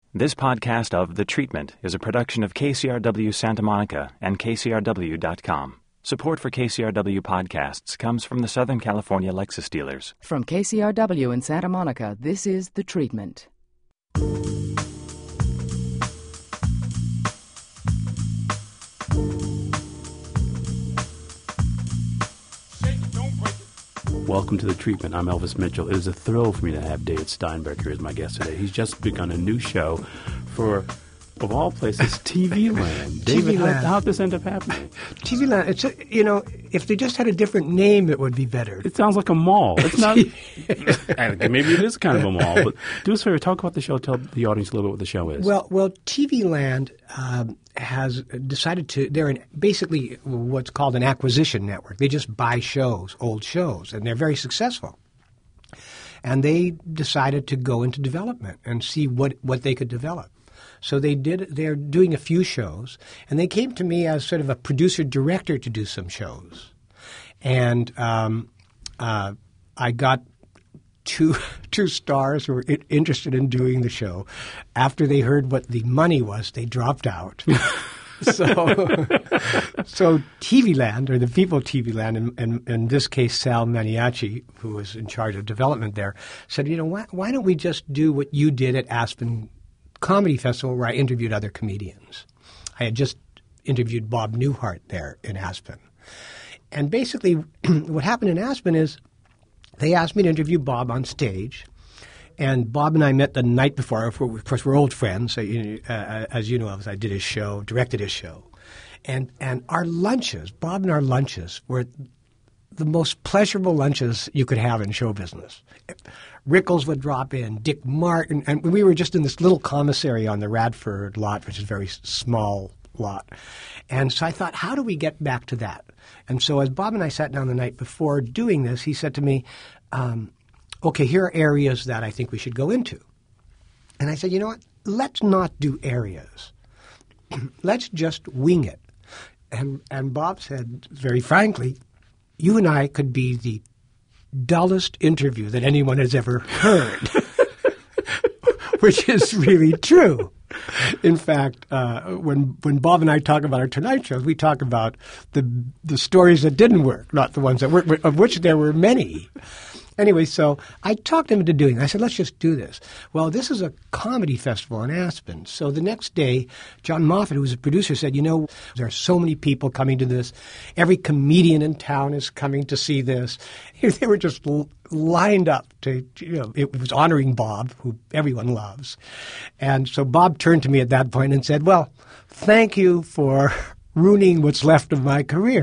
This podcast of The Treatment is a production of KCRW Santa Monica and KCRW.com. Support for KCRW podcasts comes from the Southern California Lexus dealers. From KCRW in Santa Monica, this is The Treatment. Welcome to The Treatment. I'm Elvis Mitchell. It is a thrill for me to have David Steinberg here as my guest today. He's just begun a new show for, of all places, TV Land. David, how'd this end up happening? TV Land, it's if they just had a different name, it would be better. It sounds like a mall. It's not. Maybe it is kind of a mall, but do us a favor, talk about the show, tell the audience a little bit what the show is. Well, TV Land has decided to, they're basically what's called an acquisition network. They just buy shows, old shows, and they're very successful. And they decided to go into development and see what they could develop. So they're doing a few shows, and they came to me as sort of a producer-director to do some shows. And I got two stars who were interested in doing the show. After they heard what the money was, they dropped out. So TV Land, or the people of TV Land, and in this case Sal Maniaci, who was in charge of development there, said, why don't we just do what you did at Aspen Comedy Festival, where I interviewed other comedians. I had just interviewed Bob Newhart there in Aspen. And basically what happened in Aspen is they asked me to interview Bob on stage. And Bob and I met the night before. Of course, we're old friends. So, as you know, I did his show, directed his show. And our lunches, Bob and our lunches, were the most pleasurable lunches you could have in show business. Rickles would drop in, Dick Martin, and we were just in this little commissary on the Radford lot, which is a very small lot. And so I thought, how do we get back to that? And so as Bob and I sat down the night before doing this, he said to me, okay, here are areas that I think we should go into. And I said, you know what? Let's not do areas. Let's just wing it. And Bob said, very frankly, you and I could be the dullest interview that anyone has ever heard, which is really true. In fact, when Bob and I talk about our Tonight shows, we talk about the stories that didn't work, not the ones that worked, of which there were many. Anyway, so I talked him into doing it. I said, let's just do this. Well, this is a comedy festival in Aspen. So the next day, John Moffat, who was a producer, said, there are so many people coming to this. Every comedian in town is coming to see this. They were just lined up to, it was honoring Bob, who everyone loves. And so Bob turned to me at that point and said, well, thank you for ruining what's left of my career.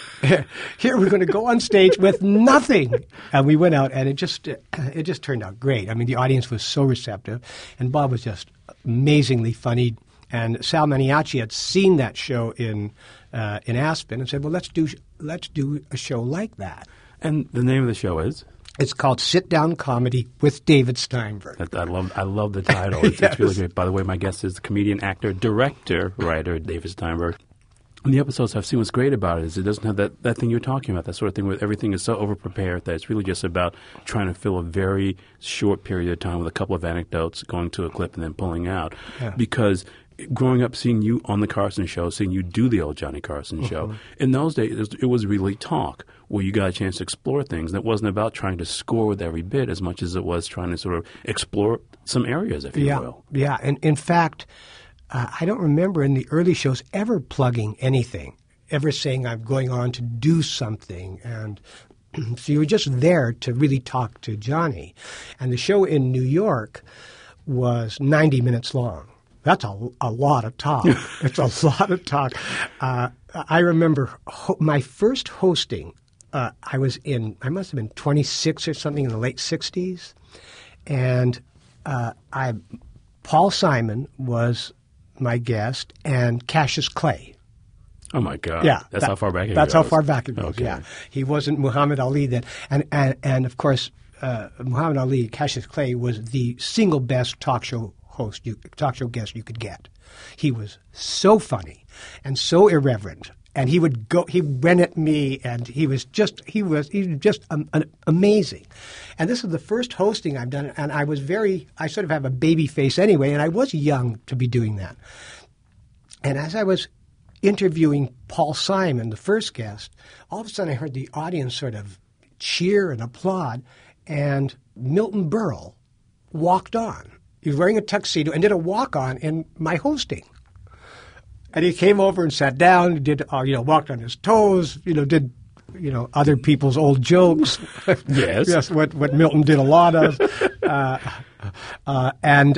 Here we're going to go on stage with nothing. And we went out, and it just turned out great. I mean, the audience was so receptive, and Bob was just amazingly funny. And Sal Maniaci had seen that show in Aspen and said, well, let's do a show like that. And the name of the show is? It's called Sit Down Comedy with David Steinberg. I love the title. It's, yes. It's really great. By the way, my guest is the comedian, actor, director, writer, David Steinberg. And the episodes I've seen, what's great about it is it doesn't have that thing you're talking about, that sort of thing where everything is so over-prepared that it's really just about trying to fill a very short period of time with a couple of anecdotes, going to a clip and then pulling out. Yeah. Because growing up, seeing you on the Carson show, seeing you do the old Johnny Carson show, in those days it was really talk where you got a chance to explore things. And it wasn't about trying to score with every bit as much as it was trying to sort of explore some areas, if you will. Yeah, and in fact, I don't remember in the early shows ever plugging anything, ever saying I'm going on to do something. And so you were just there to really talk to Johnny. And the show in New York was 90 minutes long. That's a lot of talk. It's a lot of talk. I remember my first hosting, I must have been 26 or something in the late 60s. And Paul Simon was my guest, and Cassius Clay. Oh, my God. Yeah. That's how far back it goes. That's how far back it goes, okay. Yeah. He wasn't Muhammad Ali then. And of course, Muhammad Ali, Cassius Clay, was the single best talk show guest you could get. He was so funny and so irreverent And he went at me, and he was just amazing. And this is the first hosting I've done, and I sort of have a baby face anyway, and I was young to be doing that. And as I was interviewing Paul Simon, the first guest, all of a sudden I heard the audience sort of cheer and applaud, and Milton Berle walked on. He was wearing a tuxedo and did a walk-on in my hosting. And he came over and sat down, did walked on his toes, did other people's old jokes. Yes. Yes, what Milton did a lot of. And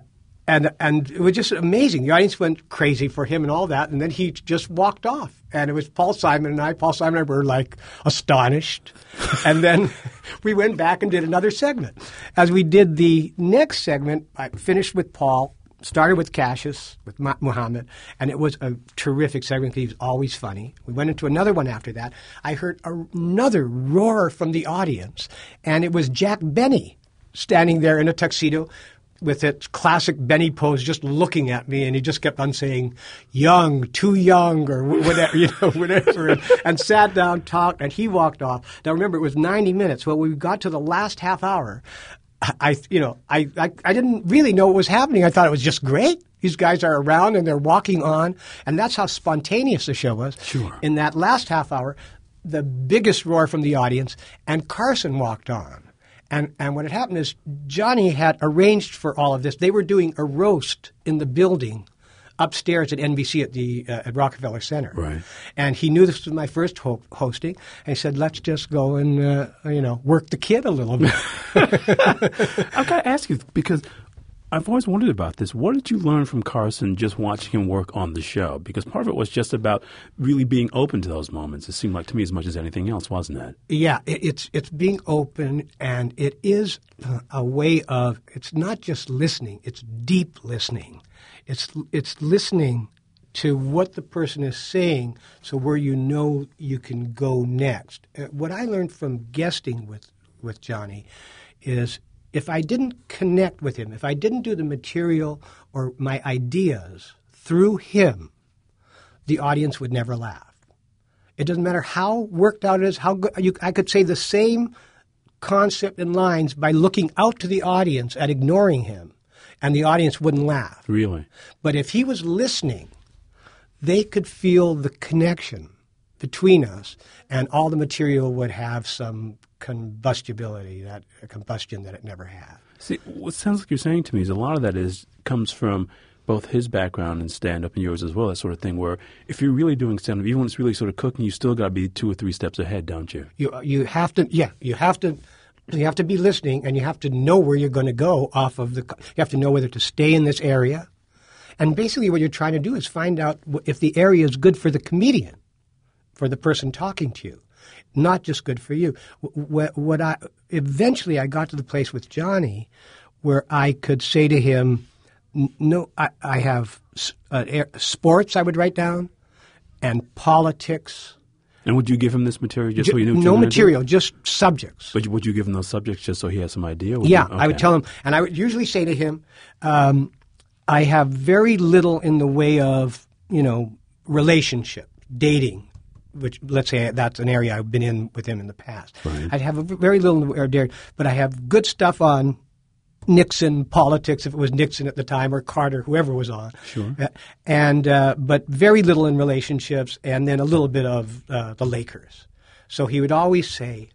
it was just amazing. The audience went crazy for him and all that, and then he just walked off. And it was Paul Simon and I. Paul Simon and I were like astonished. And then we went back and did another segment. As we did the next segment, I finished with Paul, started with Cassius, with Muhammad, and it was a terrific segment because he was always funny. We went into another one after that. I heard another roar from the audience, and it was Jack Benny standing there in a tuxedo with its classic Benny pose, just looking at me, and he just kept on saying, "Young, too young," or whatever, whatever, and sat down, talked, and he walked off. Now remember, it was 90 minutes. Well, we got to the last half hour. I didn't really know what was happening. I thought it was just great. These guys are around and they're walking on, and that's how spontaneous the show was. Sure. In that last half hour, the biggest roar from the audience, and Carson walked on. And what had happened is Johnny had arranged for all of this. They were doing a roast in the building upstairs at NBC at Rockefeller Center. Right. And he knew this was my first hosting. And he said, let's just go and, work the kid a little bit. I've got to ask you, because I've always wondered about this. What did you learn from Carson just watching him work on the show? Because part of it was just about really being open to those moments. It seemed like to me as much as anything else, wasn't it? Yeah, it's being open, and it is a way of – it's not just listening. It's deep listening. It's listening to what the person is saying, so where you can go next. What I learned from guesting with Johnny is – if I didn't connect with him, if I didn't do the material or my ideas through him, the audience would never laugh. It doesn't matter how worked out it is, how good. I could say the same concept and lines by looking out to the audience and ignoring him, and the audience wouldn't laugh. Really? But if he was listening, they could feel the connection between us, and all the material would have some combustibility, a combustion that it never had. See, what sounds like you're saying to me is a lot of that comes from both his background and stand-up and yours as well, that sort of thing, where if you're really doing stand-up, even when it's really sort of cooking, you still got to be 2 or 3 steps ahead, don't you? You have to be listening, and you have to know where you're going to go off of you have to know whether to stay in this area. And basically what you're trying to do is find out if the area is good for the comedian, for the person talking to you, not just good for you. Eventually I got to the place with Johnny where I could say to him, no, I have sports I would write down, and politics. And would you give him this material just so he knew what No material, just subjects. But would you give him those subjects just so he has some idea? Yeah, okay. I would tell him, and I would usually say to him, I have very little in the way of, relationship, dating, which, let's say that's an area I've been in with him in the past. Right. I'd have very little in the way of dating, but I have good stuff on Nixon politics, if it was Nixon at the time, or Carter, whoever was on. Sure. But very little in relationships, and then a little bit of the Lakers. So he would always say,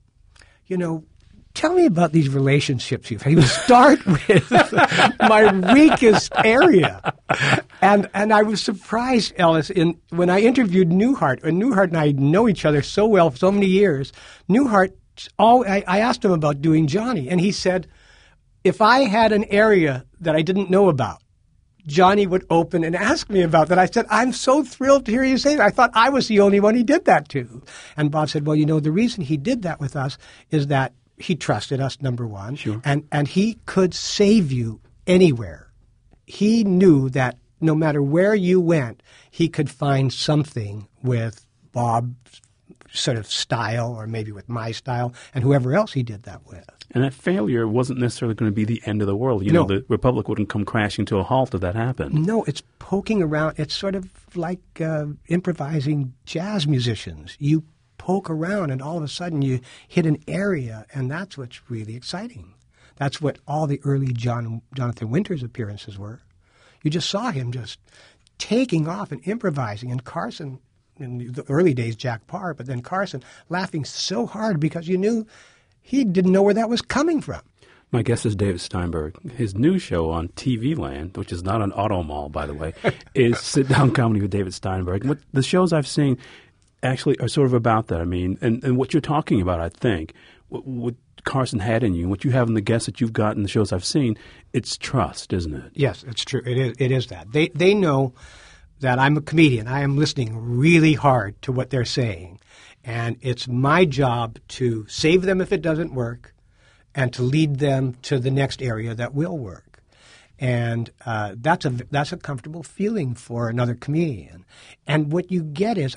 tell me about these relationships you've had. He would start with my weakest area. And I was surprised, Ellis, when I interviewed Newhart, and Newhart and I know each other so well for so many years. Newhart, I asked him about doing Johnny, and he said, if I had an area that I didn't know about, Johnny would open and ask me about that. I said, I'm so thrilled to hear you say that. I thought I was the only one he did that to. And Bob said, well, the reason he did that with us is that he trusted us, number one. Sure. And he could save you anywhere. He knew that no matter where you went, he could find something with Bob's sort of style, or maybe with my style, and whoever else he did that with. And that failure wasn't necessarily going to be the end of the world. You know, the Republic wouldn't come crashing to a halt if that happened. No, it's poking around. It's sort of like improvising jazz musicians. You poke around and all of a sudden you hit an area, and that's what's really exciting. That's what all the early Jonathan Winters appearances were. You just saw him just taking off and improvising, and Carson, in the early days, Jack Parr, but then Carson laughing so hard because you knew he didn't know where that was coming from. My guest is David Steinberg. His new show on TV Land, which is not an auto mall, by the way, is Sit Down Comedy with David Steinberg. What the shows I've seen actually are sort of about that. I mean, and what you're talking about, I think, what Carson had in you, what you have in the guests that you've got in the shows I've seen, it's trust, isn't it? Yes, it's true. It is that. They know that I'm a comedian. I am listening really hard to what they're saying. And it's my job to save them if it doesn't work and to lead them to the next area that will work. And that's a comfortable feeling for another comedian. And what you get is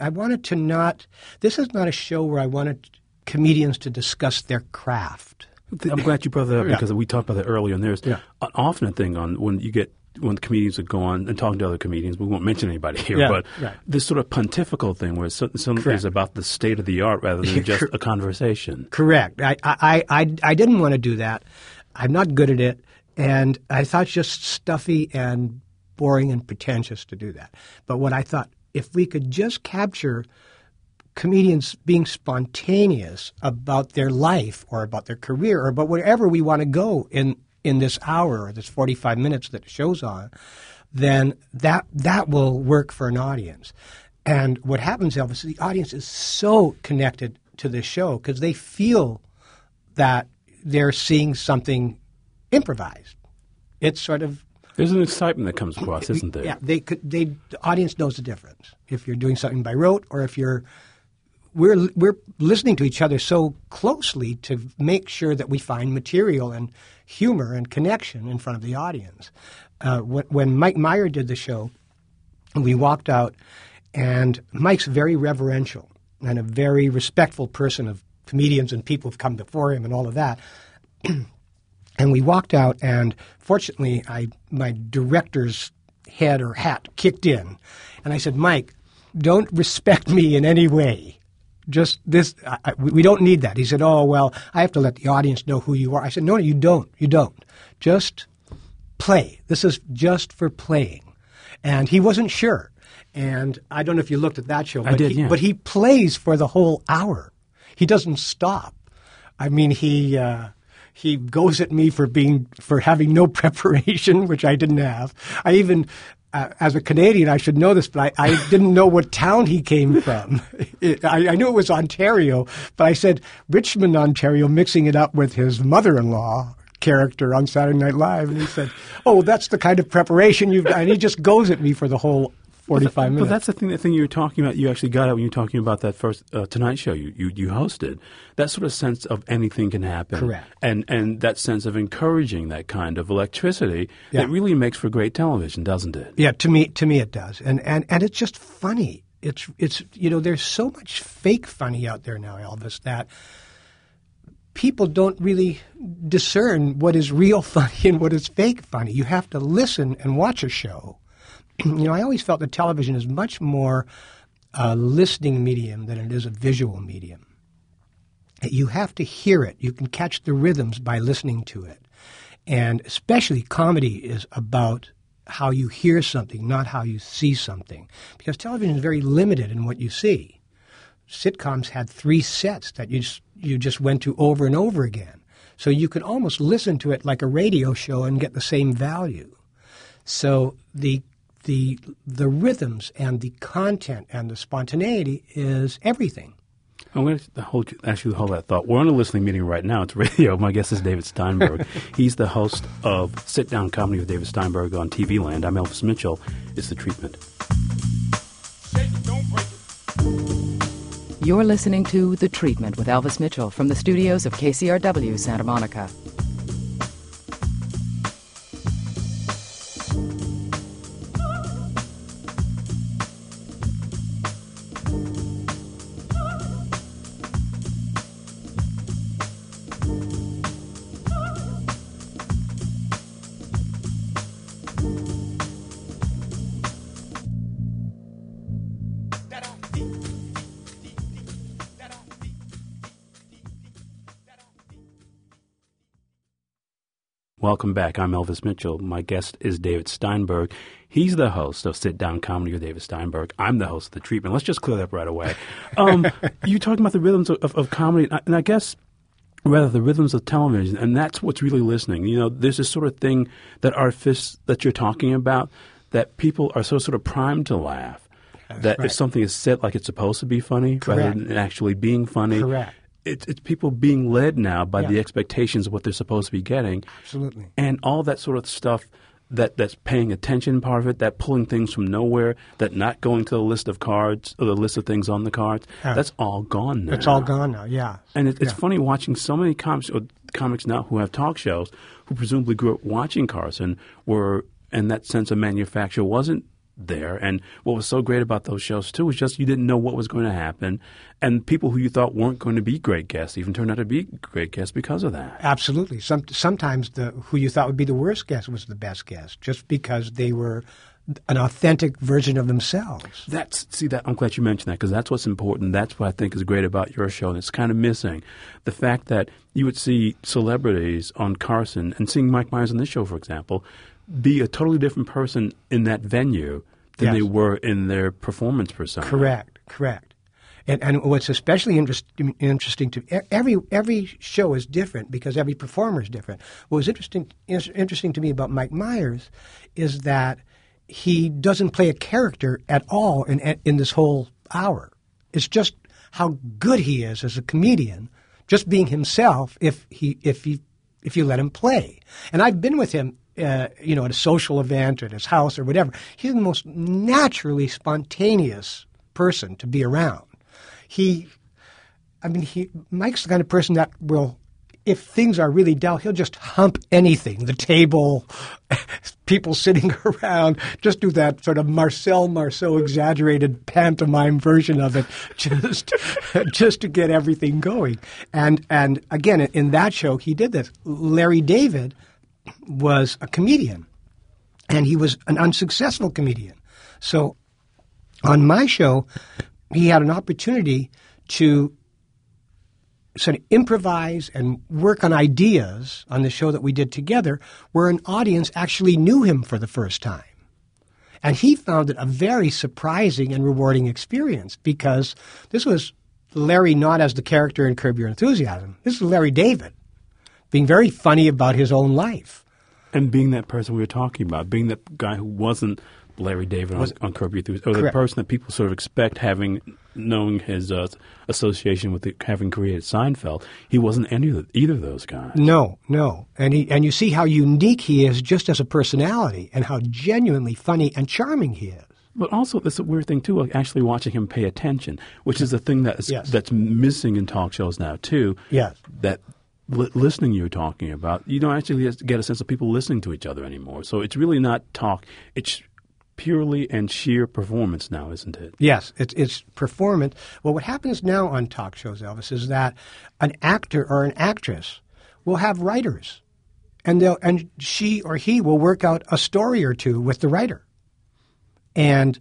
this is not a show where I wanted comedians to discuss their craft. I'm glad you brought that up because we talked about that earlier. And there's often a thing on when the comedians would go on and talk to other comedians, we won't mention anybody here, but this sort of pontifical thing where something is about the state of the art rather than just a conversation. Correct. I didn't want to do that. I'm not good at it, and I thought it's just stuffy and boring and pretentious to do that. But what I thought, if we could just capture comedians being spontaneous about their life or about their career or about wherever we want to go in this hour or this 45 minutes that the show's on, then that will work for an audience. And what happens, Elvis, is the audience is so connected to this show because they feel that they're seeing something improvised. It's sort of... There's an excitement that comes across, isn't there? Yeah, the audience knows the difference. If you're doing something by rote or if we're listening to each other so closely to make sure that we find material and humor and connection in front of the audience. When Mike Meyer did the show, we walked out, and Mike's very reverential and a very respectful person of comedians and people who've come before him and all of that. And we walked out, and fortunately, my director's head or hat kicked in. And I said, Mike, don't respect me in any way. Just this, we don't need that. He said, oh, well, I have to let the audience know who you are. I said, no, you don't. You don't. Just play. This is just for playing. And he wasn't sure. And I don't know if you looked at that show. But he plays for the whole hour. He doesn't stop. I mean, he goes at me for having no preparation, which I didn't have. I even... as a Canadian, I should know this, but I didn't know what town he came from. I knew it was Ontario, but I said Richmond, Ontario, mixing it up with his mother-in-law character on Saturday Night Live. And he said, oh, that's the kind of preparation you've done. And he just goes at me for the whole 45 minutes. But that's the thing you were talking about. You actually got it when you were talking about that first Tonight Show you hosted. That sort of sense of anything can happen. Correct. And that sense of encouraging that kind of electricity that really makes for great television, doesn't it? Yeah, to me it does. And it's just funny. It's there's so much fake funny out there now, Elvis, that people don't really discern what is real funny and what is fake funny. You have to listen and watch a show. I always felt that television is much more a listening medium than it is a visual medium. You have to hear it. You can catch the rhythms by listening to it. And especially comedy is about how you hear something, not how you see something. Because television is very limited in what you see. Sitcoms had 3 sets that you just went to over and over again. So you could almost listen to it like a radio show and get the same value. So the rhythms and the content and the spontaneity is everything. I'm going to hold that thought. We're on a listening meeting right now. It's radio. My guest is David Steinberg. He's the host of Sit Down Comedy with David Steinberg on TV Land. I'm Elvis Mitchell. It's The Treatment. You're listening to The Treatment with Elvis Mitchell from the studios of KCRW Santa Monica. Welcome back. I'm Elvis Mitchell. My guest is David Steinberg. He's the host of Sit Down Comedy with David Steinberg. I'm the host of The Treatment. Let's just clear that up right away. You're talking about the rhythms of comedy, and I guess rather the rhythms of television, and that's what's really listening. You know, there's this sort of thing that artifice that you're talking about, that people are so sort of primed to laugh. That right. If something is said like it's supposed to be funny, Correct. rather than actually being funny, Correct. It's people being led now by the expectations of what they're supposed to be getting. Absolutely. And all that sort of stuff that's paying attention part of it, that pulling things from nowhere, that not going to the list of cards or the list of things on the cards, that's all gone now. It's all gone now, yeah. And it's funny watching so many comics now who have talk shows who presumably grew up watching Carson, and that sense of manufacture wasn't there. And what was so great about those shows, too, was just you didn't know what was going to happen. And people who you thought weren't going to be great guests even turned out to be great guests because of that. Absolutely. Sometimes who you thought would be the worst guest was the best guest, just because they were an authentic version of themselves. I'm glad you mentioned that, because that's what's important. That's what I think is great about your show, and it's kind of missing. The fact that you would see celebrities on Carson and seeing Mike Myers on this show, for example, be a totally different person in that venue than they were in their performance persona. Correct. And what's especially interesting to every show is different because every performer is different. What was interesting to me about Mike Myers is that he doesn't play a character at all in this whole hour. It's just how good he is as a comedian, just being himself if you let him play. And I've been with him at a social event or at his house or whatever. He's the most naturally spontaneous person to be around. Mike's the kind of person that will, if things are really dull, he'll just hump anything, the table, people sitting around, just do that sort of Marcel Marceau exaggerated pantomime version of it, just to get everything going. And again, in that show, he did this. Larry David was a comedian, and he was an unsuccessful comedian. So on my show, he had an opportunity to sort of improvise and work on ideas on the show that we did together where an audience actually knew him for the first time. And he found it a very surprising and rewarding experience because this was Larry not as the character in Curb Your Enthusiasm. This is Larry David being very funny about his own life. And being that person we were talking about, being that guy who wasn't Larry David on Curb Your Enthusiasm, or the person that people sort of expect knowing his association with having created Seinfeld. He wasn't either of those guys. No. And you see how unique he is just as a personality and how genuinely funny and charming he is. But also, there's a weird thing, too, like actually watching him pay attention, which is the thing that's missing in talk shows now, too. Yes. That listening you're talking about, you don't actually get a sense of people listening to each other anymore. So it's really not talk. It's purely and sheer performance now, isn't it? Yes, it's performance. Well, what happens now on talk shows, Elvis, is that an actor or an actress will have writers, and she or he will work out a story or two with the writer, and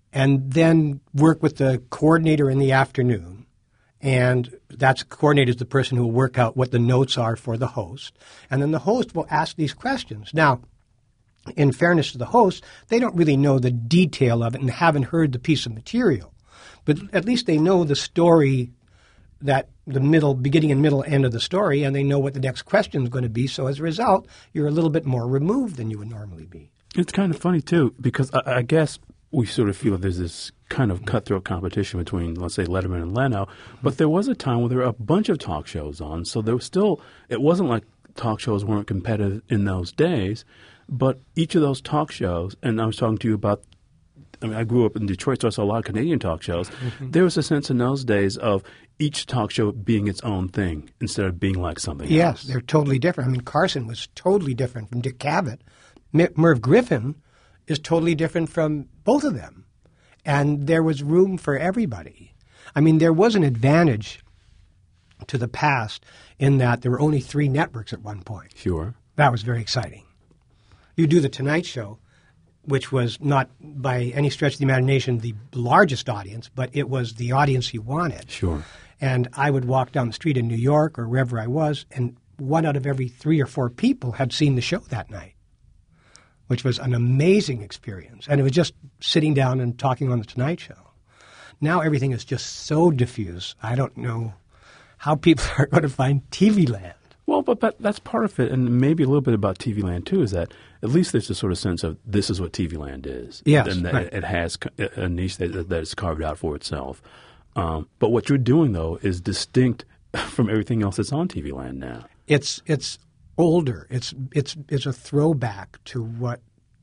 then work with the coordinator in the afternoon. And that coordinator is the person who will work out what the notes are for the host. And then the host will ask these questions. Now, in fairness to the host, they don't really know the detail of it and haven't heard the piece of material. But at least they know the story, that the beginning and middle end of the story, and they know what the next question is going to be. So as a result, you're a little bit more removed than you would normally be. It's kind of funny, too, because I guess we sort of feel that there's this kind of cutthroat competition between, let's say, Letterman and Leno. But there was a time where there were a bunch of talk shows on. So there was still – it wasn't like talk shows weren't competitive in those days. But each of those talk shows – and I was talking to you about – I grew up in Detroit, so I saw a lot of Canadian talk shows. Mm-hmm. There was a sense in those days of each talk show being its own thing instead of being like something else. Yes, they're totally different. I mean, Carson was totally different from Dick Cavett. Merv Griffin is totally different from both of them. And there was room for everybody. I mean, there was an advantage to the past in that there were only 3 networks at one point. Sure. That was very exciting. You do The Tonight Show, which was not by any stretch of the imagination the largest audience, but it was the audience you wanted. Sure. And I would walk down the street in New York or wherever I was, and 1 out of every 3 or 4 people had seen the show that night, which was an amazing experience. And it was just sitting down and talking on The Tonight Show. Now everything is just so diffuse. I don't know how people are going to find TV Land. Well, but that's part of it, and maybe a little bit about TV Land, too, is that at least there's a sort of sense of this is what TV Land is. Yes, and that right. It has a niche that is carved out for itself. But what you're doing, though, is distinct from everything else that's on TV Land now. It's older. It's a throwback to what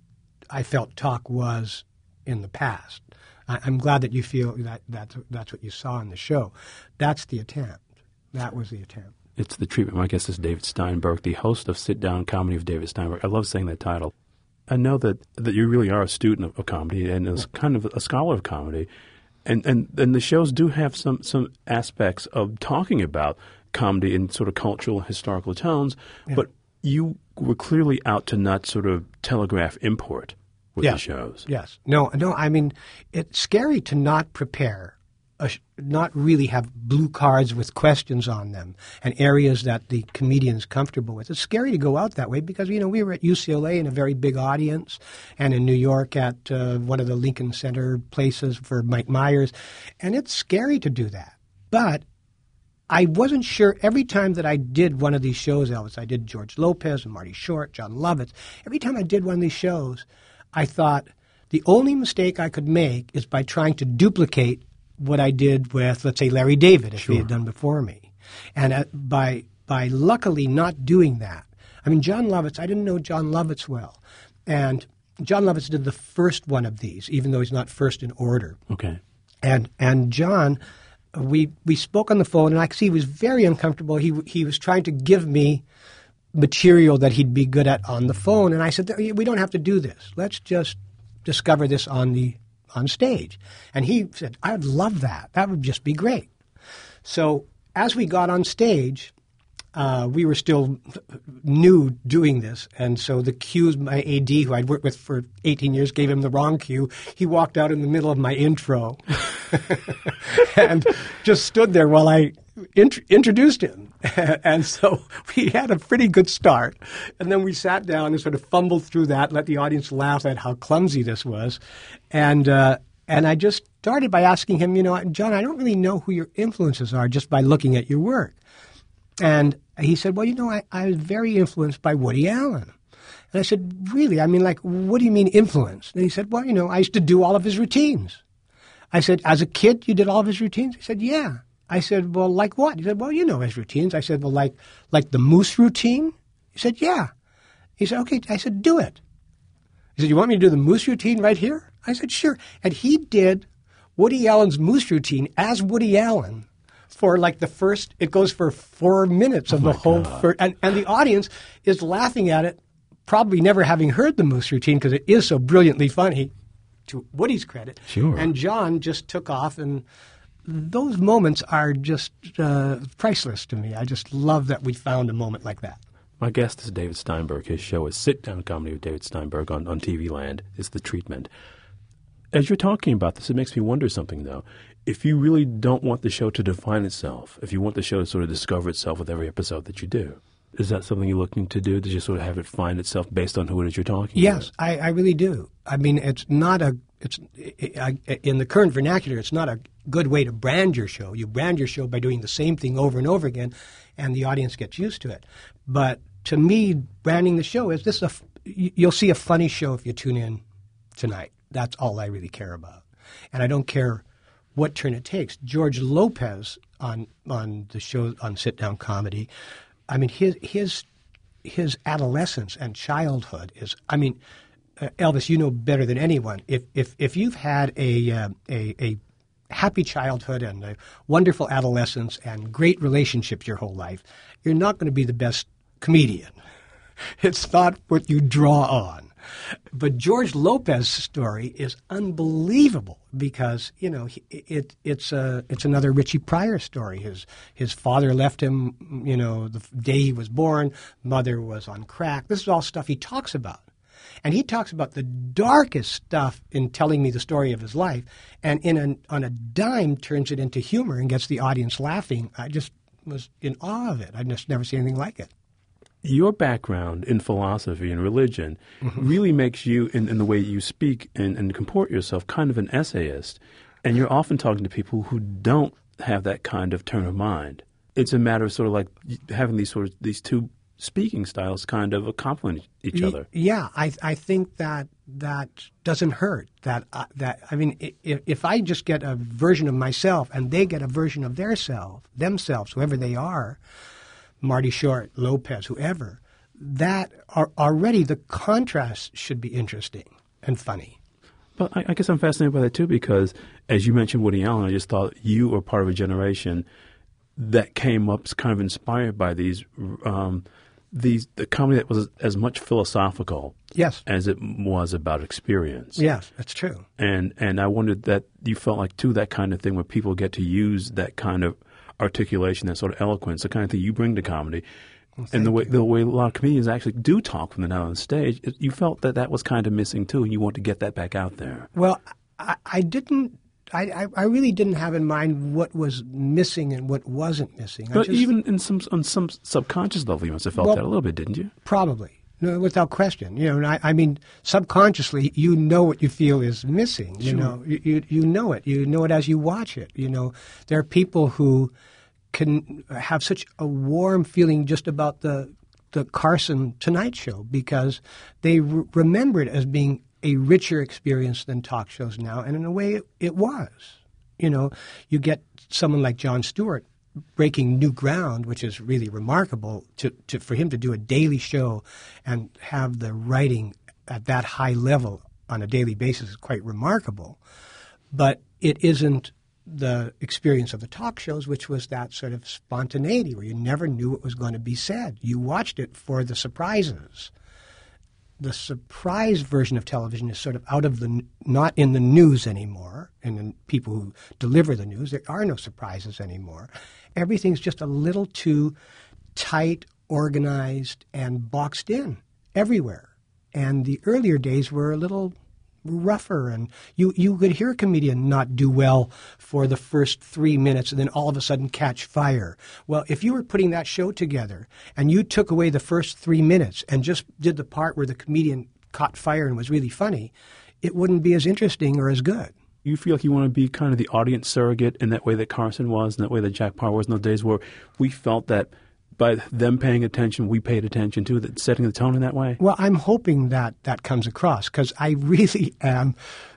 I felt talk was in the past. I'm glad that you feel that's what you saw in the show. That's the attempt. That was the attempt. It's the treatment. My guest is David Steinberg, the host of Sit Down Comedy with David Steinberg. I love saying that title. I know that you really are a student of comedy and is kind of a scholar of comedy. And the shows do have some aspects of talking about comedy in sort of cultural, historical tones, but you were clearly out to not sort of telegraph import with the shows. Yes. No, I mean, it's scary to not prepare, not really have blue cards with questions on them and areas that the comedian's comfortable with. It's scary to go out that way because, we were at UCLA in a very big audience and in New York at one of the Lincoln Center places for Mike Myers. And it's scary to do that. But I wasn't sure every time that I did one of these shows, Elvis, I did George Lopez and Marty Short, John Lovitz. Every time I did one of these shows, I thought the only mistake I could make is by trying to duplicate what I did with, let's say, Larry David, if he had done before me. And by luckily not doing that, I mean, John Lovitz, I didn't know John Lovitz well. And John Lovitz did the first one of these, even though he's not first in order. Okay. And John, we spoke on the phone, and I could see he was very uncomfortable. He was trying to give me material that he'd be good at on the phone. And I said, we don't have to do this. Let's just discover this on stage. And he said, I would love that. That would just be great. So as we got on stage, we were still new doing this. And so the cues, my AD, who I'd worked with for 18 years, gave him the wrong cue. He walked out in the middle of my intro and just stood there while I introduced him. And so we had a pretty good start. And then we sat down and sort of fumbled through that, let the audience laugh at how clumsy this was. And I just started by asking him, John, I don't really know who your influences are just by looking at your work. And he said, well, I was very influenced by Woody Allen. And I said, really? I mean, what do you mean influenced? And he said, well, I used to do all of his routines. I said, as a kid, you did all of his routines? He said, yeah. I said, well, like what? He said, well, you know his routines. I said, well, like the Moose routine? He said, yeah. He said, okay. I said, do it. He said, you want me to do the Moose routine right here? I said, sure. And he did Woody Allen's Moose routine as Woody Allen for it goes for 4 minutes of the whole, and the audience is laughing at it, probably never having heard the Moose routine because it is so brilliantly funny, to Woody's credit. Sure. And John just took off, and those moments are just priceless to me. I just love that we found a moment like that. My guest is David Steinberg. His show is Sit Down Comedy with David Steinberg on TV Land. It's The Treatment. As you're talking about this, it makes me wonder something, though. If you really don't want the show to define itself, if you want the show to sort of discover itself with every episode that you do, is that something you're looking to do, to just sort of have it find itself based on who it is you're talking about? Yes, I really do. I mean, in the current vernacular, it's not a good way to brand your show. You brand your show by doing the same thing over and over again, and the audience gets used to it. But to me, branding the show is you'll see a funny show if you tune in tonight. That's all I really care about. And I don't care what turn it takes. George Lopez on the show on Sit Down Comedy, I mean, his adolescence and childhood is, I mean, Elvis, you know better than anyone. If you've had a happy childhood and a wonderful adolescence and great relationships your whole life, you're not going to be the best comedian. It's not what you draw on. But George Lopez's story is unbelievable because, it's another Richie Pryor story. His father left him, the day he was born. Mother was on crack. This is all stuff he talks about. And he talks about the darkest stuff in telling me the story of his life, and on a dime turns it into humor and gets the audience laughing. I just was in awe of it. I've just never seen anything like it. your background in philosophy and religion really makes you, in the way you speak and comport yourself, kind of an essayist. And you're often talking to people who don't have that kind of turn of mind. It's a matter of sort of like having these two speaking styles kind of complement each other. Yeah, I think that doesn't hurt. If I just get a version of myself and they get a version of themselves, whoever they are, Marty Short, Lopez, whoever, that are already the contrast should be interesting and funny. But I guess I'm fascinated by that too because, as you mentioned Woody Allen, I just thought you were part of a generation that came up kind of inspired by the comedy that was as much philosophical as it was about experience. Yes, that's true. And I wondered that you felt like, too, that kind of thing where people get to use that kind of articulation, that sort of eloquence, the kind of thing you bring to comedy. Well, and the way a lot of comedians actually do talk when they're not on stage, you felt that was kind of missing, too, and you want to get that back out there. Well, I didn't. I really didn't have in mind what was missing and what wasn't missing. But even on some subconscious level, you must have felt that a little bit, didn't you? Probably. No, without question. I mean, subconsciously, you know what you feel is missing. You know, you know it. You know it as you watch it. There are people who can have such a warm feeling just about the Carson Tonight Show because they remember it as being a richer experience than talk shows now, and in a way it was. You get someone like Jon Stewart breaking new ground, which is really remarkable for him to do a daily show and have the writing at that high level on a daily basis is quite remarkable. But it isn't the experience of the talk shows, which was that sort of spontaneity where you never knew what was going to be said. You watched it for the surprises. The surprise version of television is sort of not in the news anymore, and in people who deliver the news. There are no surprises anymore. Everything's just a little too tight, organized, and boxed in everywhere. And the earlier days were a little rougher, and you could hear a comedian not do well for the first 3 minutes and then all of a sudden catch fire. Well, if you were putting that show together and you took away the first 3 minutes and just did the part where the comedian caught fire and was really funny, it wouldn't be as interesting or as good. You feel like you want to be kind of the audience surrogate in that way that Carson was, in that way that Jack Paar was in those days where we felt that by them paying attention, we paid attention to that, setting the tone in that way? Well, I'm hoping that comes across because I really am.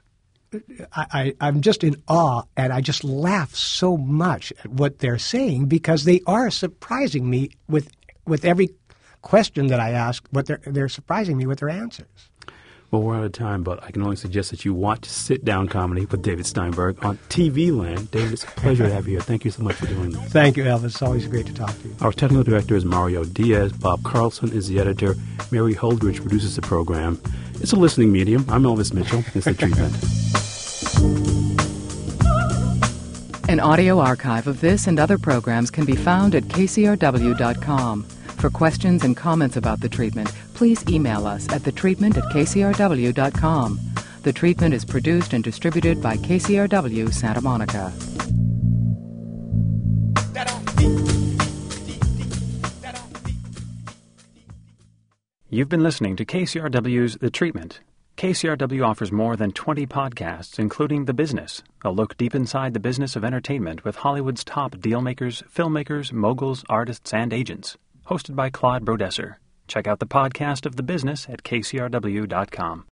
I'm just in awe, and I just laugh so much at what they're saying because they are surprising me with every question that I ask. They're surprising me with their answers. Well, we're out of time, but I can only suggest that you watch Sit-Down Comedy with David Steinberg on TV Land. David, it's a pleasure to have you here. Thank you so much for doing this. Thank you, Elvis. It's always great to talk to you. Our technical director is Mario Diaz. Bob Carlson is the editor. Mary Holdridge produces the program. It's a listening medium. I'm Elvis Mitchell. It's The Treatment. An audio archive of this and other programs can be found at kcrw.com. For questions and comments about The Treatment, please email us at thetreatment@kcrw.com. The Treatment is produced and distributed by KCRW Santa Monica. You've been listening to KCRW's The Treatment. KCRW offers more than 20 podcasts, including The Business, a look deep inside the business of entertainment with Hollywood's top dealmakers, filmmakers, moguls, artists, and agents. Hosted by Claude Brodesser. Check out the podcast of The Business at kcrw.com.